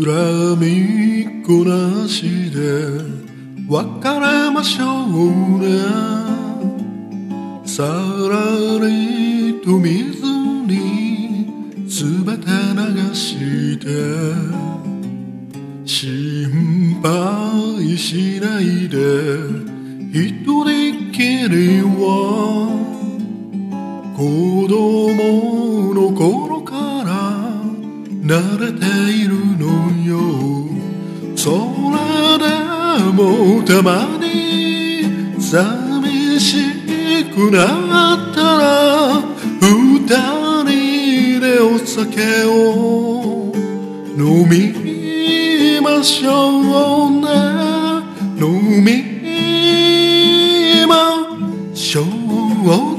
恨みっこなしで別れましょうね。さらりと水にすべて流して心配しないで一人きりは子供の頃から慣れているのよ。それでもたまに寂しくなったら二人でお酒を飲みましょうね。飲みましょう